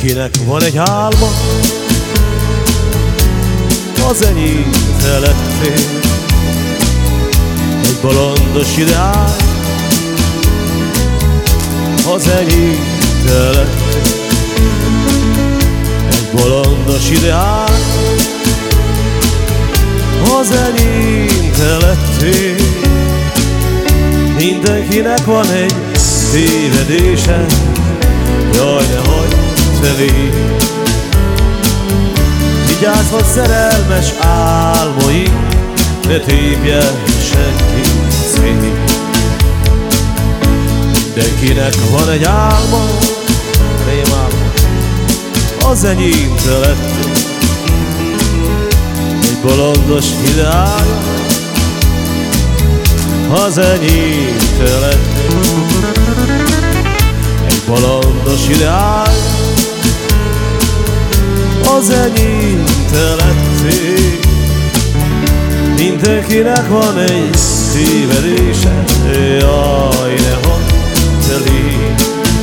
Mindenkinek van egy álma, az enyém te lettél. Egy bolondos ideál, az enyém te lettél. Egy bolondos ideál, az enyém te lettél. Mindenkinek van egy tévedése, jaj, nehogy te légy. Vigyázz, hogy szerelmes álmoink ne tépje senki szét. Mindenkinek van egy álma, rémálma, az enyém te lettél. Egy bolondos ideál, az enyém te lettél. Egy bolondos ideál, az enyém te lettél. Mindenkinek van egy tévedése, jaj, nehogy te légy.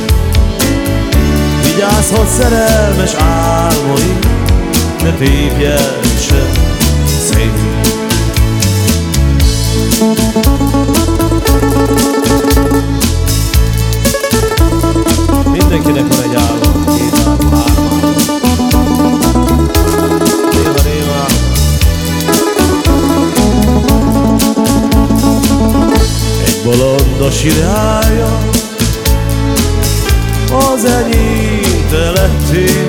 Vigyázz, hogy szerelmes álmoink ne tépjen sem szét. Mindenkinek van egy álma, két álma, hárma. Réma. Egy bolondos ideálja, az enyém te lettél.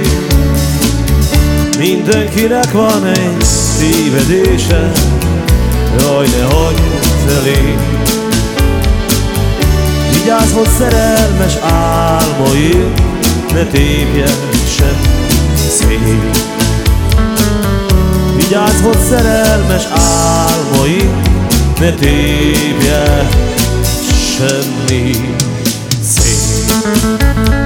Mindenkinek van egy tévedése, jaj, nehogy te légy. Vigyázz, hogy szerelmes álmoink ne tépjen sem szét. Vigyázz, hogy szerelmes álmoink ne tépjen semmi szét.